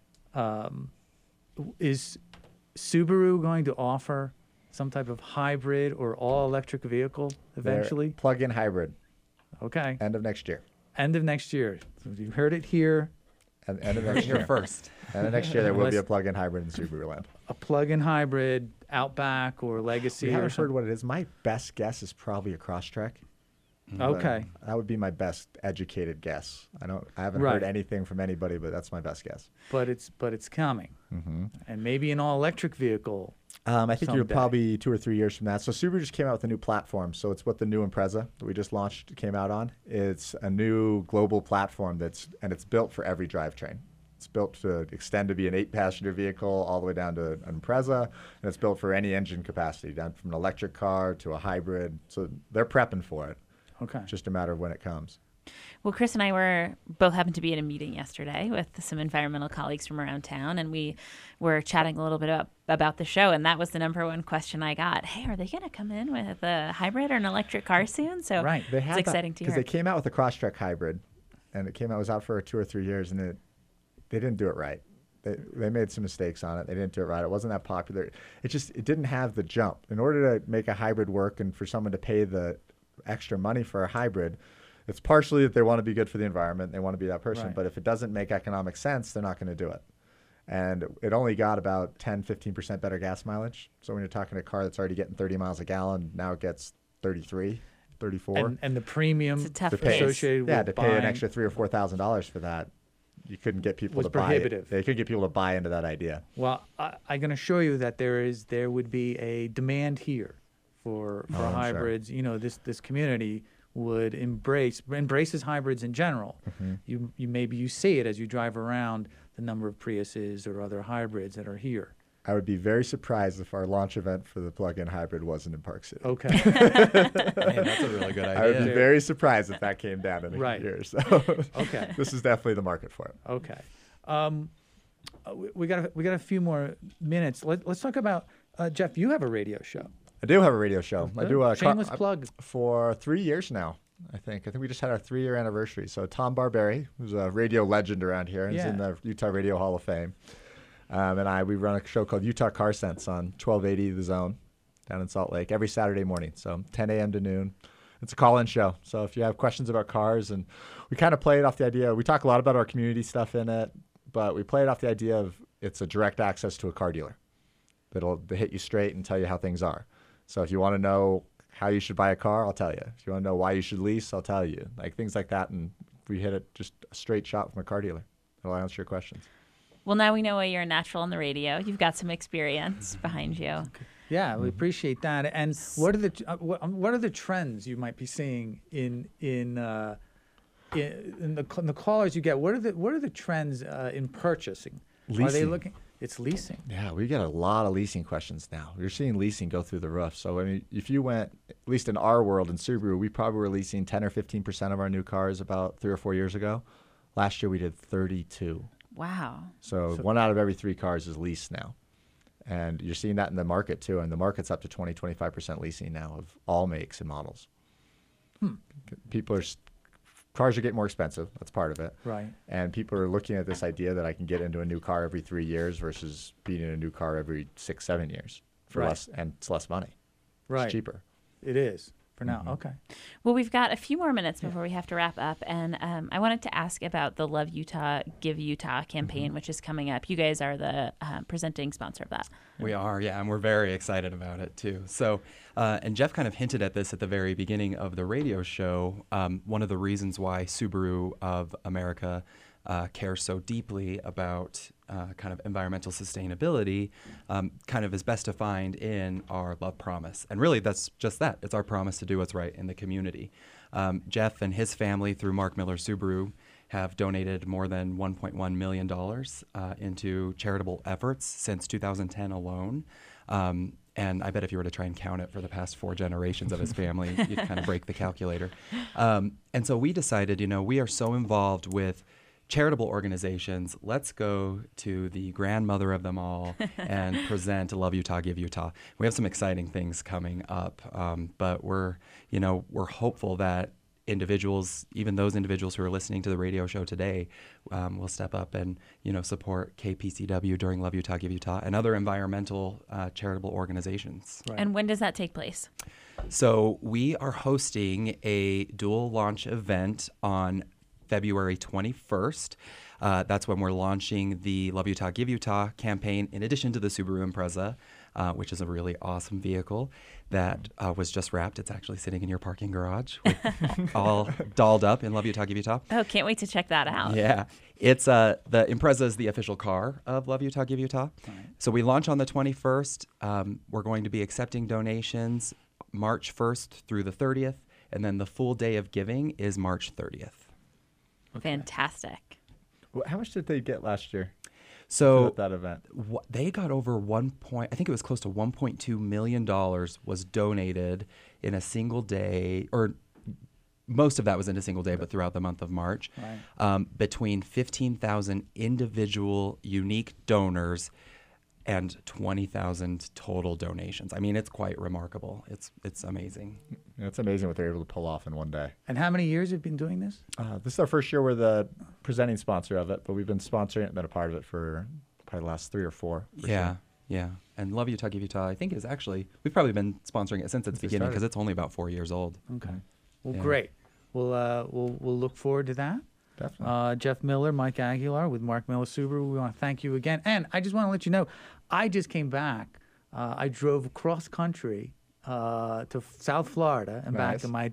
is Subaru going to offer some type of hybrid or all-electric vehicle eventually? Plug-in hybrid. Okay. End of next year. End of next year. So you heard it here. End of next year first. End of next year, there will be a plug-in hybrid in Subaru land. A plug-in hybrid, Outback or Legacy. We or haven't heard something. what it is. My best guess is probably a Crosstrek. Okay. That would be my best educated guess. I haven't Right. heard anything from anybody, but that's my best guess. But it's coming. Mm-hmm. And maybe an all-electric vehicle. I think you're someday. probably 2 or 3 years from that. So Subaru just came out with a new platform. So it's what the new Impreza that we just launched came out on. It's a new global platform it's built for every drivetrain. It's built to extend to be an 8-passenger vehicle all the way down to an Impreza, and it's built for any engine capacity, down from an electric car to a hybrid. So they're prepping for it. Okay. It's just a matter of when it comes. Well, Chris and I both happened to be at a meeting yesterday with some environmental colleagues from around town, and we were chatting a little bit about the show, and that was the number one question I got. Hey, are they going to come in with a hybrid or an electric car soon? So Right. it's exciting to hear. Because they came out with a Crosstrek hybrid, and it was out for 2 or 3 years, and they didn't do it right. They made some mistakes on it. They didn't do it right. It wasn't that popular. It didn't have the jump. In order to make a hybrid work and for someone to pay the extra money for a hybrid, it's partially that they want to be good for the environment. They want to be that person. Right. But if it doesn't make economic sense, they're not going to do it. And it only got about 10, 15% better gas mileage. So when you're talking a car that's already getting 30 miles a gallon, now it gets 33, 34. And the premium It's a tough associated with to pay an buying extra $3,000 or $4,000 for that, you couldn't get people was to buy prohibitive. it. They couldn't get people to buy into that idea. Well, I can assure you that there would be a demand here for I'm sure. hybrids. You know, this community would embraces hybrids in general. Mm-hmm. You see it as you drive around, the number of Priuses or other hybrids that are here. I would be very surprised if our launch event for the plug-in hybrid wasn't in Park City. Okay. Man, that's a really good I would idea. be very surprised if that came down in a Right. few years. So Okay. this is definitely the market for it. Okay. We got a few more minutes. Let's talk about Jeff. You have a radio show. I do have a radio show. I do a Shameless plug. for 3 years now. I think we just had our 3-year anniversary. So Tom Barberi, who's a radio legend around here, is in the Utah Radio Hall of Fame, and we run a show called Utah Car Sense on 1280 The Zone down in Salt Lake every Saturday morning, so 10 a.m. to noon. It's a call-in show. So if you have questions about cars, and we kind of play it off the idea, we talk a lot about our community stuff in it, but we play it off the idea of it's a direct access to a car dealer. They hit you straight and tell you how things are. So if you want to know how you should buy a car, I'll tell you. If you want to know why you should lease, I'll tell you. Like things like that, and we hit it just a straight shot from a car dealer. It'll answer your questions. Well, now we know why you're a natural on the radio. You've got some experience behind you. Yeah, we appreciate that. And what are the trends you might be seeing in the callers you get? What are the trends in purchasing? Leasing. Are they looking? It's leasing. Yeah, we get a lot of leasing questions now. We're seeing leasing go through the roof. So I mean, if you went, at least in our world in Subaru, we probably were leasing 10 or 15% of our new cars about 3 or 4 years ago. Last year we did 32. Wow. So 1 out of every 3 cars is leased now. And you're seeing that in the market too. And the market's up to 20, 25% leasing now of all makes and models. Cars are getting more expensive. That's part of it. Right. And people are looking at this idea that I can get into a new car every 3 years versus being in a new car every 6, 7 years for Right. less, and it's less money. Right. It's cheaper. It is for now. Okay. Well, we've got a few more minutes before we have to wrap up, and I wanted to ask about the Love Utah, Give Utah campaign, which is coming up. You guys are the presenting sponsor of that. We are, yeah, and we're very excited about it too. So, and Jeff kind of hinted at this at the very beginning of the radio show. One of the reasons why Subaru of America cares so deeply about kind of environmental sustainability kind of is best defined in our love promise. And really, that's just that. It's our promise to do what's right in the community. Jeff and his family, through Mark Miller Subaru, have donated more than $1.1 million into charitable efforts since 2010 alone. And I bet if you were to try and count it for the past 4 generations of his family, you'd kind of break the calculator. And so we decided, we are so involved with charitable organizations. Let's go to the grandmother of them all and present Love Utah, Give Utah. We have some exciting things coming up, but we're hopeful that individuals, even those individuals who are listening to the radio show today, will step up and support KPCW during Love Utah, Give Utah, and other environmental charitable organizations. Right. And when does that take place? So we are hosting a dual launch event on February 21st. That's when we're launching the Love Utah, Give Utah campaign, in addition to the Subaru Impreza, which is a really awesome vehicle that was just wrapped. It's actually sitting in your parking garage, with all dolled up in Love Utah, Give Utah. Oh, can't wait to check that out. Yeah. It's the Impreza is the official car of Love Utah, Give Utah. Right. So we launch on the 21st. We're going to be accepting donations March 1st through the 30th, and then the full day of giving is March 30th. Okay. Fantastic. Well, how much did they get last year? So at that event, they got over I think it was close to $1.2 million was donated in a single day, or most of that was in a single day, but throughout the month of March, right. Between 15,000 individual unique donors and 20,000 total donations. I mean, it's quite remarkable. It's amazing. It's amazing what they're able to pull off in one day. And how many years have you been doing this? This is our first year we're the presenting sponsor of it, but we've been sponsoring it and been a part of it for probably the last 3 or 4. Yeah. And Love Utah, Give Utah, I think is actually, we've probably been sponsoring it since its beginning, because it's only about 4 years old. Okay. Well, great. We'll look forward to that. Definitely. Jeff Miller, Mike Aguilar with Mark Miller Subaru. We want to thank you again. And I just want to let you know, I just came back. I drove across country to South Florida and back in my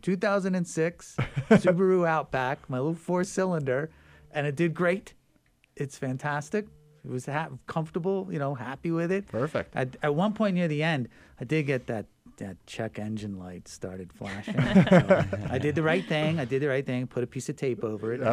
2006 Subaru Outback, my little 4-cylinder, and it did great. It's fantastic. It was comfortable, happy with it. Perfect. At one point near the end, I did get that check engine light started flashing. So I did the right thing. Put a piece of tape over it.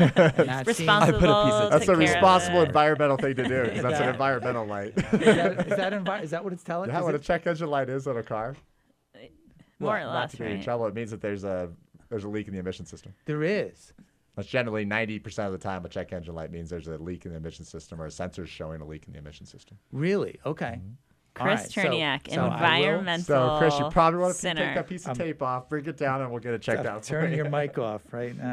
That's a responsible environmental thing to do, because that's an environmental light. Is that what it's telling? Is that what a check engine light is on a car? More or less, not to get in trouble. It means that there's a leak in the emission system. There is. That's generally 90% of the time a check engine light means there's a leak in the emission system, or a sensor showing a leak in the emission system. Really? Okay. Mm-hmm. Chris Cherniak, environmental So, Chris, you probably want to sinner. take that piece of tape off, bring it down, and we'll get it checked out. Turn your mic off right now.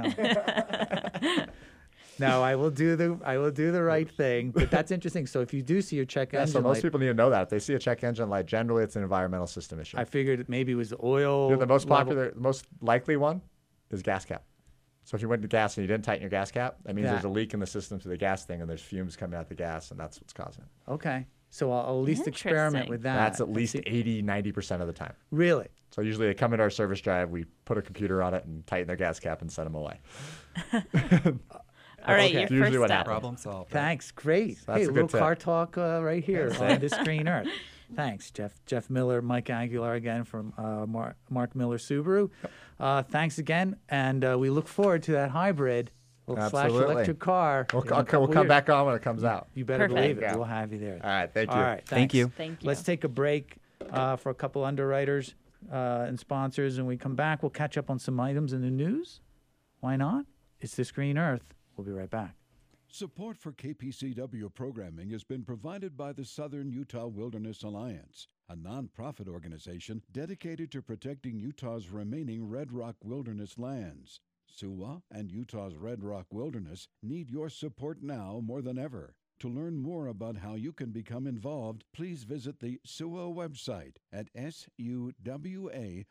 No, I will do the right thing. But that's interesting. So if you do see your check engine so most light, people need to know that. If they see a check engine light, generally it's an environmental system issue. I figured maybe it was the oil. The most popular, the most likely one is gas cap. So if you went to gas and you didn't tighten your gas cap, that means there's a leak in the system to the gas thing, and there's fumes coming out the gas, and that's what's causing it. Okay. So I'll at least experiment with that. That's at least 80-90% of the time. Really? So usually they come into our service drive, we put a computer on it and tighten their gas cap and send them away. All right, your usually first what step. happens. Problem solved. Thanks. Great. So that's hey, a little good tip. car talk right here on This Green Earth. Thanks, Jeff. Jeff Miller, Mike Aguilar again from Mark Miller Subaru. Thanks again, and we look forward to that hybrid slash electric car. We'll come back on when it comes out. You better believe it. We'll have you there. All right, thank you. All right, Thank you. Thank you. Let's take a break for a couple underwriters and sponsors, and when we come back, we'll catch up on some items in the news. Why not? It's This Green Earth. We'll be right back. Support for KPCW programming has been provided by the Southern Utah Wilderness Alliance, a nonprofit organization dedicated to protecting Utah's remaining Red Rock Wilderness lands. SUWA and Utah's Red Rock Wilderness need your support now more than ever. To learn more about how you can become involved, please visit the SUWA website at suwa.org.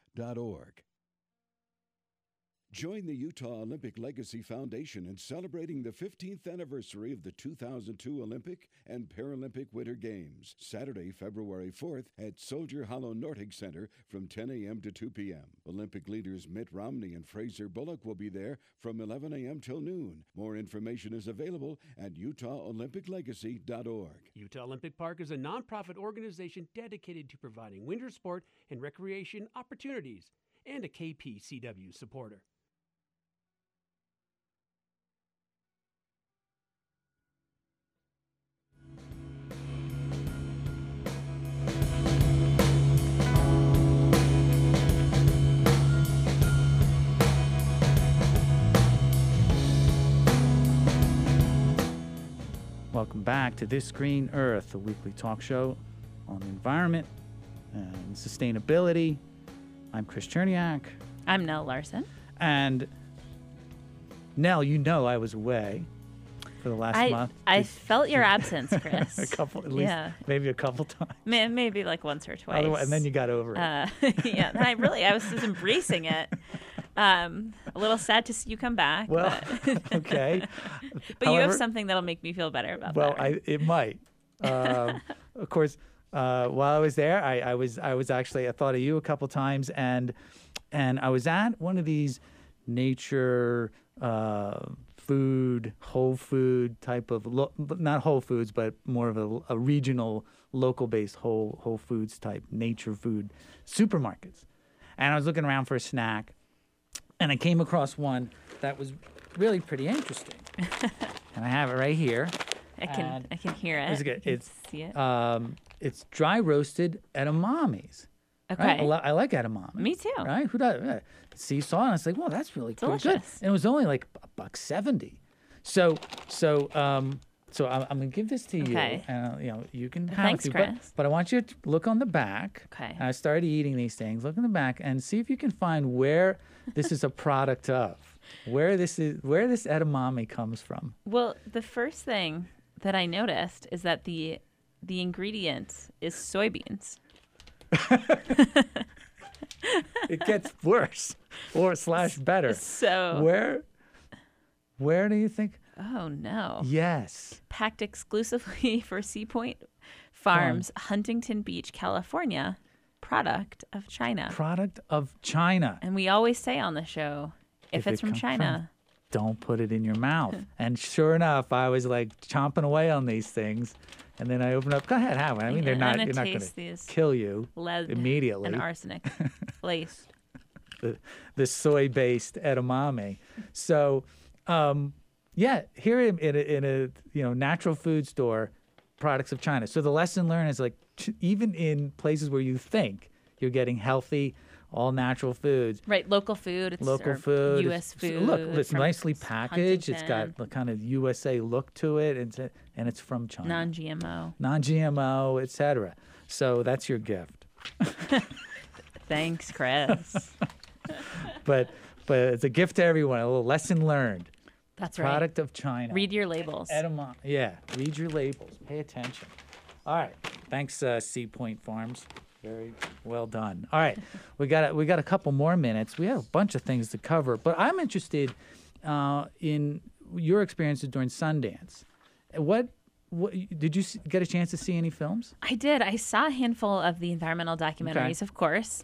Join the Utah Olympic Legacy Foundation in celebrating the 15th anniversary of the 2002 Olympic and Paralympic Winter Games, Saturday, February 4th at Soldier Hollow Nordic Center from 10 a.m. to 2 p.m. Olympic leaders Mitt Romney and Fraser Bullock will be there from 11 a.m. till noon. More information is available at utaholympiclegacy.org. Utah Olympic Park is a nonprofit organization dedicated to providing winter sport and recreation opportunities, and a KPCW supporter. back to This Green Earth, a weekly talk show on the environment and sustainability. I'm Chris Cherniak. I'm Nell Larson. And Nell, you know I was away for the last month. I felt your absence, Chris. Maybe a couple times. Maybe like once or twice. And then you got over it. Yeah, and I was just embracing it. A little sad to see you come back. Well, okay. But you have something that'll make me feel better about that. Well, it might. Of course, while I was there, I was actually, I thought of you a couple times, and I was at one of these nature food, whole food type of, not Whole Foods, but more of a regional, local-based whole foods type nature food supermarkets. And I was looking around for a snack, and I came across one that was really pretty interesting. And I have it right here. I can hear it. It's see it. It's dry roasted edamames. Okay. Right? I like edamame. Me too. Right? Who does? See, saw it, and I was like, well, that's really pretty good. Delicious. And it was only like $1.70. So I'm gonna give this to you, Okay. and you can have Thanks, it. Chris. But I want you to look on the back. Okay. And I started eating these things. Look on the back and see if you can find where this is a product of, where this edamame comes from. Well, the first thing that I noticed is that the ingredient is soybeans. It gets worse, or / better. So where do you think? Oh no. Yes. Packed exclusively for Sea Point Farms, Huntington Beach, California. Product of China. Product of China. And we always say on the show, if it's from China, don't put it in your mouth. And sure enough, I was like chomping away on these things. And then I opened up. Go ahead, have one. I mean, you're not going to kill you lead immediately. and arsenic laced. the soy-based edamame. So, here in a natural food store, products of China. So the lesson learned is like even in places where you think you're getting healthy, all natural foods. Right, local food. It's local food. U.S. food. Look, it's nicely packaged. Huntington. It's got the kind of USA look to it, and it's from China. Non-GMO, etc. So that's your gift. Thanks, Chris. But it's a gift to everyone. A little lesson learned. That's right. Product of China. Read your labels. Edamame. Yeah, read your labels. Pay attention. All right. Thanks, Sea Point Farms. Very well done. All right, we got a couple more minutes. We have a bunch of things to cover, but I'm interested in your experiences during Sundance. What did you get a chance to see any films? I did. I saw a handful of the environmental documentaries, of course,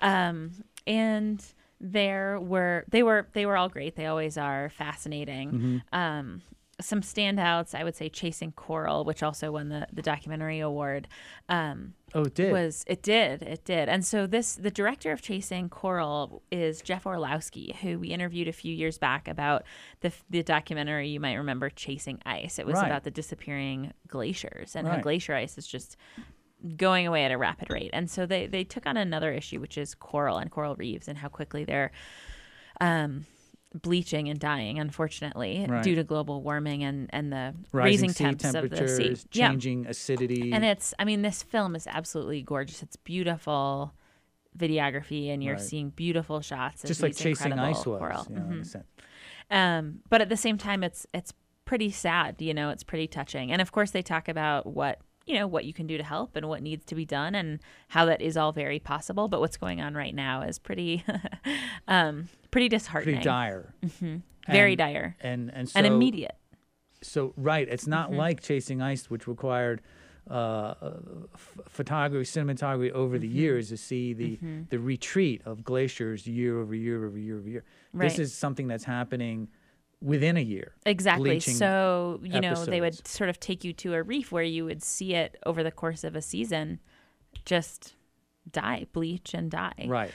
and they were all great. They always are fascinating. Mm-hmm. Some standouts, I would say, Chasing Coral, which also won the documentary award. It did. It did. And so the director of Chasing Coral is Jeff Orlowski, who we interviewed a few years back about the documentary you might remember, Chasing Ice. It was about the disappearing glaciers and how glacier ice is just going away at a rapid rate. And so they took on another issue, which is coral and coral reefs and how quickly they're bleaching and dying, unfortunately, due to global warming and the raising temps of the sea. Changing acidity. And this film is absolutely gorgeous. It's beautiful videography, and you're seeing beautiful shots of just these like Chasing Ice was. coral. Mm-hmm. But at the same time, it's pretty sad. It's pretty touching. And of course, they talk about what you can do to help and what needs to be done and how that is all very possible. But what's going on right now is pretty pretty disheartening. Pretty dire. Mm-hmm. Very dire. And immediate. So, it's not like Chasing Ice, which required photography, cinematography over the years to see the retreat of glaciers year over year over year over year. Right. This is something that's happening within a year. Exactly. So, episodes. They would sort of take you to a reef where you would see it over the course of a season just die, bleach and die. Right.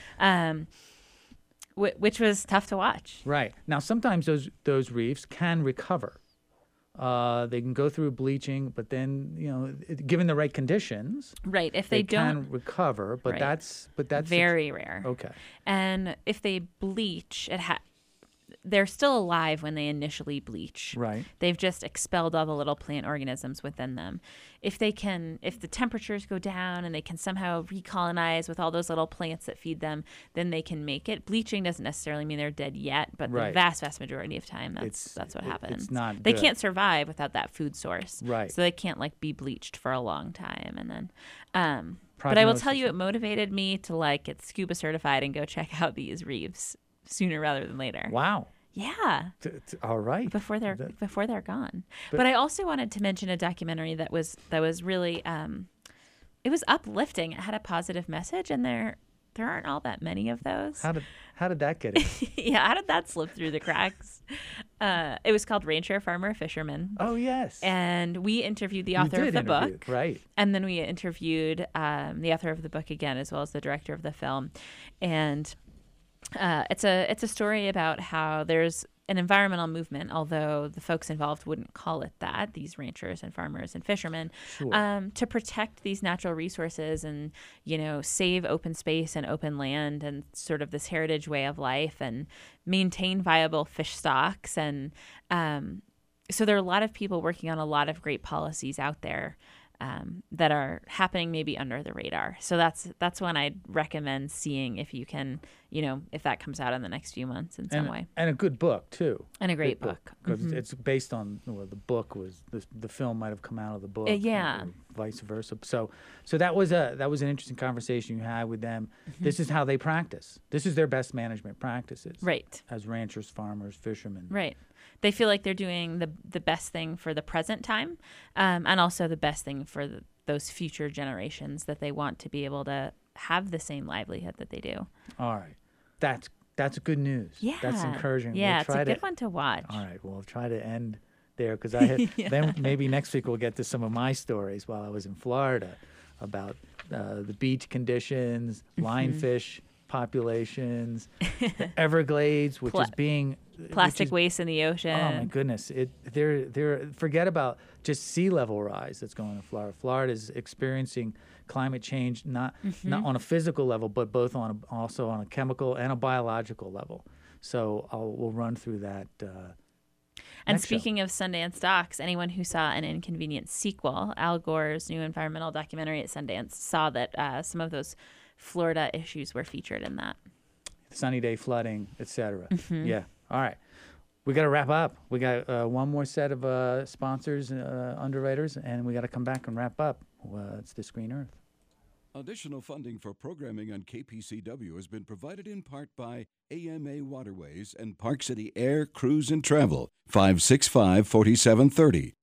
Which was tough to watch. Right. Now, sometimes those reefs can recover. They can go through bleaching, but then, given the right conditions, right? If they don't can recover, but that's very rare. Okay. And if they bleach, they're still alive when they initially bleach. Right. They've just expelled all the little plant organisms within them. If the temperatures go down and they can somehow recolonize with all those little plants that feed them, then they can make it. Bleaching doesn't necessarily mean they're dead yet, but the vast majority of time, that's what happens. It's not They good. can't survive without that food source. Right. So they can't like be bleached for a long time. And then, but I will tell you, it motivated me to get scuba certified and go check out these reefs sooner rather than later. Wow. Yeah. All right. Before they're gone. But I also wanted to mention a documentary that was really it was uplifting. It had a positive message, and there aren't all that many of those. How did that get in? Yeah, how did that slip through the cracks? It was called Rancher, Farmer, Fisherman. Oh, yes. And we interviewed the author of the book. Right. And then we interviewed the author of the book again, as well as the director of the film. And it's a story about how there's an environmental movement, although the folks involved wouldn't call it that, these ranchers and farmers and fishermen, to protect these natural resources and, save open space and open land and sort of this heritage way of life and maintain viable fish stocks. And so there are a lot of people working on a lot of great policies out there that are happening maybe under the radar. So that's one I'd recommend seeing if you can, if that comes out in the next few months in some way. And a good book, too. And a great book. Because it's based on, the book was, the film might have come out of the book. Yeah. Or vice versa. So that was an interesting conversation you had with them. Mm-hmm. This is how they practice. This is their best management practices. Right. As ranchers, farmers, fishermen. Right. They feel like they're doing the best thing for the present time, and also the best thing for those future generations that they want to be able to have the same livelihood that they do. All right. That's good news. Yeah. That's encouraging. Yeah, it's a good one to watch. All right. We'll try to end there because I had, then maybe next week we'll get to some of my stories while I was in Florida about the beach conditions, lionfish populations, the Everglades, which is being plastic waste in the ocean. Oh my goodness! They're forget about just sea level rise that's going on in Florida. Florida is experiencing climate change not on a physical level, but also on a chemical and a biological level. So we'll run through that. And speaking of Sundance docs, anyone who saw An Inconvenient Sequel, Al Gore's new environmental documentary at Sundance, saw that some of those Florida issues were featured in that. Sunny day flooding, etc. Mm-hmm. Yeah. All right. We got to wrap up. We got one more set of sponsors, underwriters, and we got to come back and wrap up. It's This Green Earth. Additional funding for programming on KPCW has been provided in part by AMA Waterways and Park City Air, Cruise and Travel, 565-4730,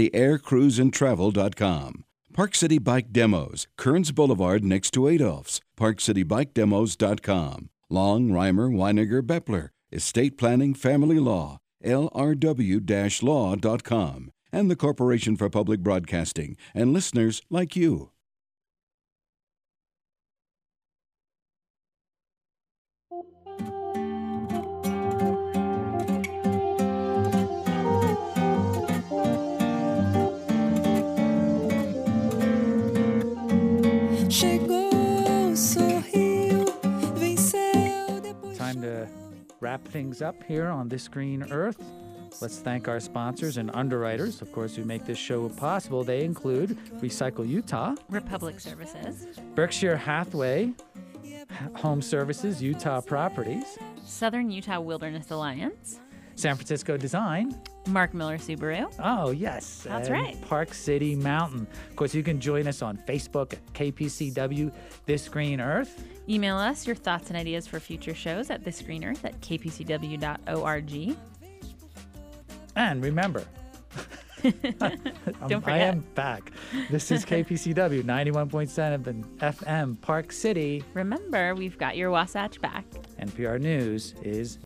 ParkCityAirCruiseandTravel.com. Park City Bike Demos, Kearns Boulevard next to Adolph's, ParkCityBikeDemos.com. Long, Reimer, Weiniger, Bepler, Estate Planning, Family Law, LRW-Law.com, and the Corporation for Public Broadcasting, and listeners like you. Time to wrap things up here on This Green Earth. Let's thank our sponsors and underwriters, of course, who make this show possible. They include Recycle Utah, Republic Services, Berkshire Hathaway, Home Services, Utah Properties, Southern Utah Wilderness Alliance, San Francisco Design, Mark Miller Subaru. Oh, yes. That's right. Park City Mountain. Of course, you can join us on Facebook at KPCW This Green Earth. Email us your thoughts and ideas for future shows at thisgreenearth@kpcw.org. And remember, Don't forget. I am back. This is KPCW 91.7 FM Park City. Remember, we've got your Wasatch back. NPR News is